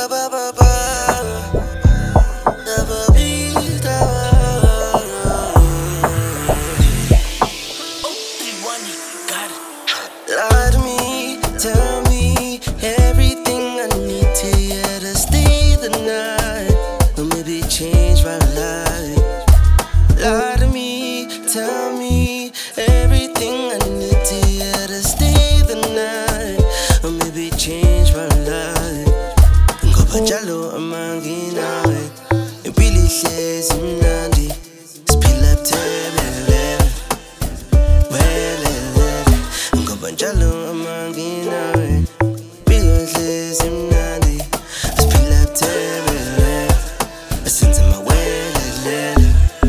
ba ba ba. Da ba be da ba. Oh, 3-1, got it. Lie to me, tell me everything I need to hear to stay the night, or maybe change my life. Lie to me, tell me everything I need to hear to stay the night, or maybe change my life. Ngoba njalo amanginawe, impilo ihlezi mnandi, siphila buthebelele, welele. Ngoba njalo amanginawe, impilo ihlezi mnandi, siphila buthebelele, senze mawelele.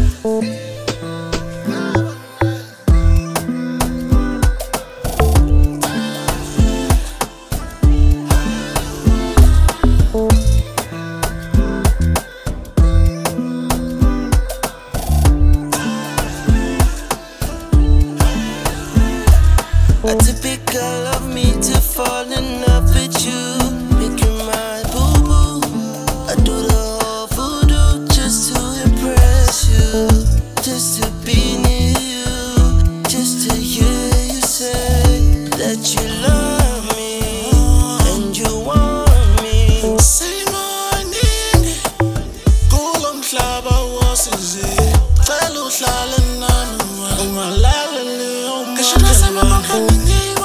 Typical of me to fall in love with you, make you my boo-boo. I do the whole voodoo just to impress you, just to be near you, just to hear you say that you love me and you want me. Say morning, kulo mhlaba wosize, cela uhlale nami ungalaleli umoya wami.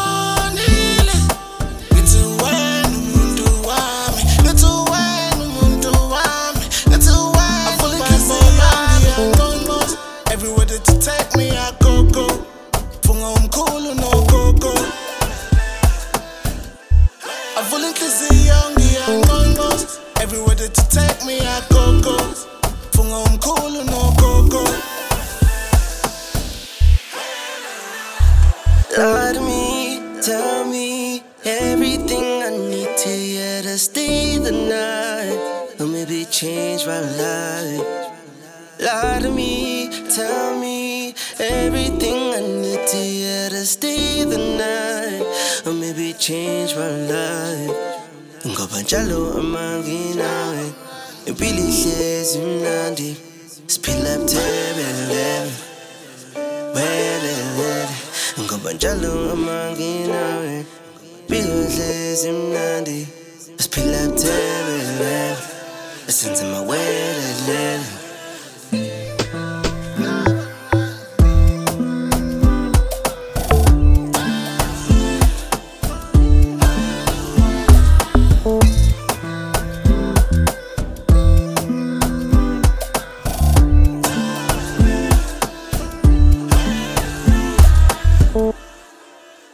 Take me, I go. Funga umkhulu no go. I volunteer young. Everywhere that you take me, I go. Funga umkhulu no go. Lie to me, tell me everything I need to hear to stay the night, or maybe change my life. Lie to me, tell me everything I need to hear to stay the night, or maybe change my life. Ngoba njalo amanginawe, impilo ihlezi mnandi, siphila buthebelele, welele. Ngoba njalo amanginawe, impilo ihlezi mnandi, siphila buthebelele, senze mawelele.